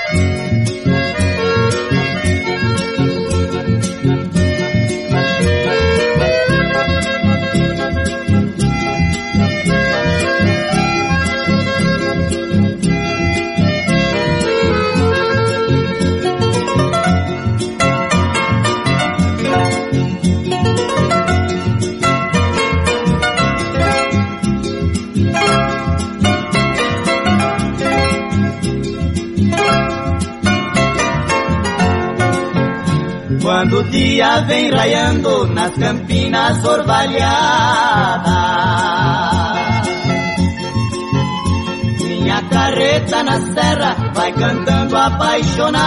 Quando o dia vem raiando nas campinas orvalhadas, minha carreta na serra vai cantando apaixonada.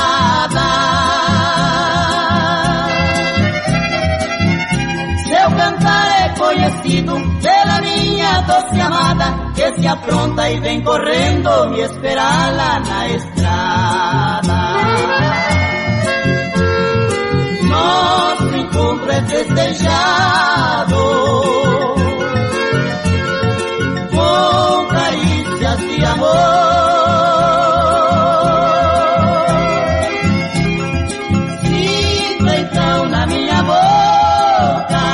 Seu cantar é conhecido pela minha doce amada, que se apronta e vem correndo me esperar lá na estrada. Nosso encontro é festejado com carícias de amor. Sinto então na minha boca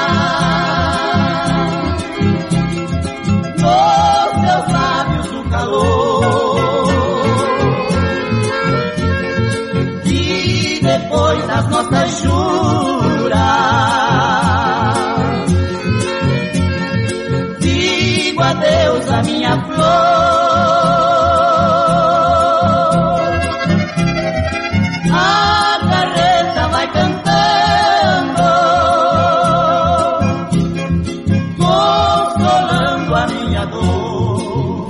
nos teus lábios o calor. E depois das nossas juras, digo adeus à minha flor. A carreta vai cantando, consolando a minha dor.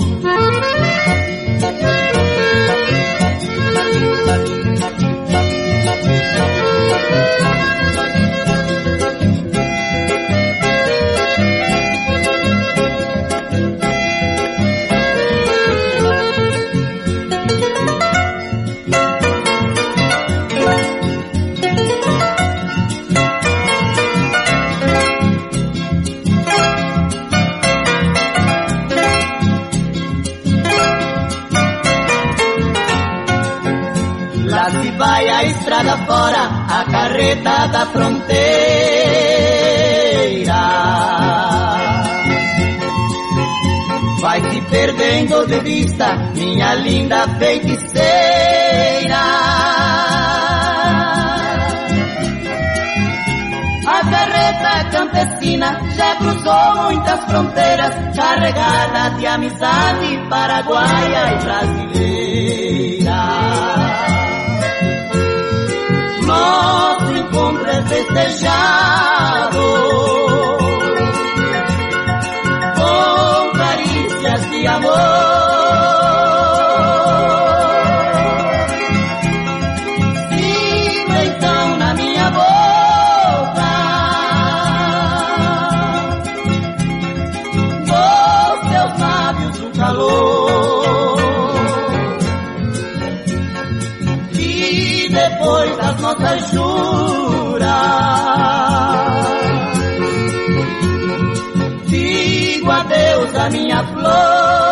Lá se vai a estrada fora, a carreta da fronteira. Vai se perdendo de vista, minha linda feiticeira. A carreta campesina já cruzou muitas fronteiras, carregada de amizade paraguaia e brasileira. Nosso encontro é festejado com carícias de amor. Sinto então na minha boca dos teus lábios o calor. E depois das nossas juras, digo adeus à minha flor.